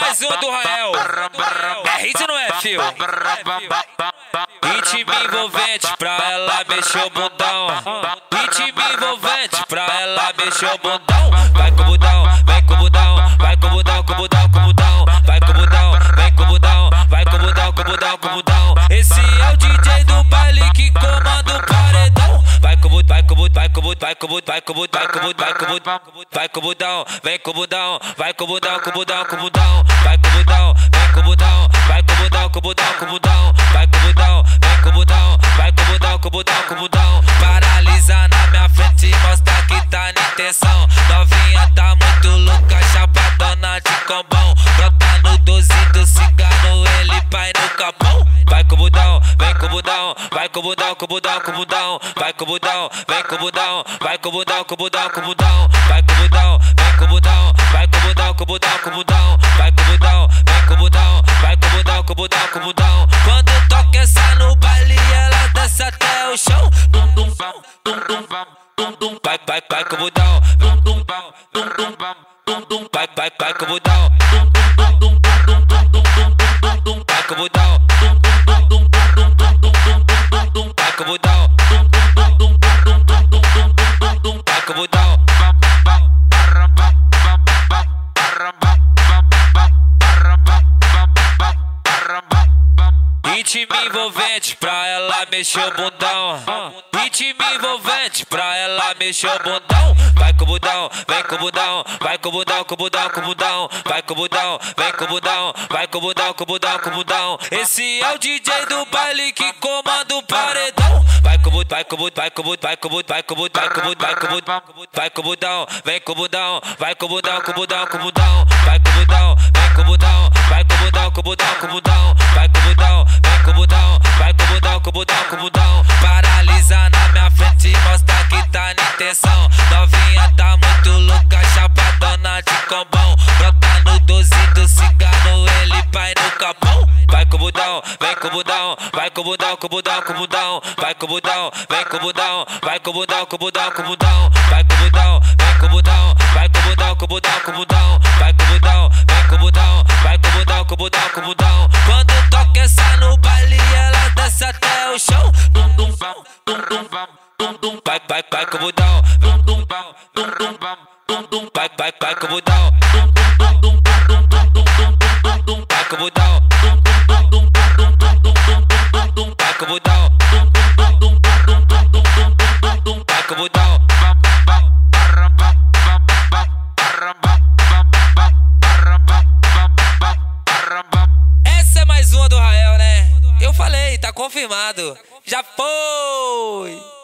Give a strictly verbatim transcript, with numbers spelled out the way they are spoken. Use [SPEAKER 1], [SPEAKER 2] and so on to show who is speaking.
[SPEAKER 1] mais uma do Rael. É hit ou não é, fio? Ritmo envolvente pra ela mexer o bundão. Ritmo envolvente pra ela mexer o bundão. Vai com o bundão, vem com o bundão, vai com o bundão, com o bundão, com o bundão. Vai com o bundão, vem com o bundão, vai com o bundão, com o bundão, com o bundão. Esse é o D J do baile que comanda o paredão. Vai com o bundão, vai com o bundão, vai com o bundão, vai com o bundão, vai com o bundão, vai com o bundão, vai com o bundão, vem com o bundão, vai com o bundão, com o bundão, com o bundão. Vai com o bundão, vem com o bundão, vai com o bundão, com o bundão, com o bundão. Vai com o bundão, vem com o bundão, vai com o bundão, com o bundão, com o bundão. Paralisa na minha frente e mostra que tá na intenção. Novinha tá muito louca, chapadona de combão. Brota no doze do cigano, ele vai no capão. Vai com o bundão, vem com o bundão, vai com o bundão, com o bundão, com o bundão. Vai com o bundão, vem com o bundão, vai com o bundão, com o bundão, com o bundão. Vai com o bundão, vem com o bundão, vai com o bundão, com o bundão, com o bundão. Vai com o bundão, vem com o bundão, vai com o bundão, com o bundão, com o bundão. Quando toca essa no baile, ela desce até o chão. Dum dum bam, dum dum bam, dum dum. Vai vai vai com o bundão, dum dum bam, dum dum bam, dum dum. Vai vai vai com o bundão, dum dum dum dum dum dum dum dum dum. Vai com o bundão, dum dum dum dum dum dum dum dum. Vai com o bundão, dum dum dum dum dum dum dum dum. Vai com o bundão. Ritmo envolvente pra ela mexer o bundão. Ritmo envolvente pra ela mexer o bundão. Vai com o bundão, vem com o bundão, vai com o bundão, com o bundão, com o bundão. Vai com o bundão, vem com o bundão, vai com o bundão, com o bundão, com o bundão. Esse é o D J do baile que comanda o paredão. Vai com o bundão, vai com o bundão, vai com o bundão, vai com o bundão, vai com o bundão, vai com o bundão, vai com o bundão. Vai com o bundão, vem com o bundão, vai com o bundão, com o bundão, com o bundão. Vai com o bundão, vem com o bundão, vai com o bundão, com o bundão, com o bundão. Vai com o bundão, vem com o bundão, vai com o bundão, com o bundão, com o bundão. Paralisa na minha frente e mostra que tá na intenção. Novinha tá muito louca, chapadona de combão. Brota no doze do cigano, ele vai no capão. Vai com o bundão, vem com o bundão, vai com o bundão, com o bundão, com o bundão. Vai com o bundão, vem com o bundão, vai com o bundão, com o bundão, com o bundão. Vai com o bundão, vem com o bundão, vai com o bundão, com o bundão, com o bundão. Vai com o bundão, vem com o bundão, vai com o bundão, com o bundão, com o bundão. Quando toca essa no baile, ela desce até o chão. Dum dum bam, dum dum bam, dum dum. Vai vai vai com o bundão, dum dum bam, dum dum bam, dum dum. Vai vai vai com o bundão, dum dum dum dum dum dum dum dum. Vai com o bundão, dum dum dum dum dum dum dum dum. Vai com o bundão, dum dum dum dum dum dum dum. Vai com o bundão. Essa é mais uma do Rael, né? Eu falei, tá confirmado. Já foi!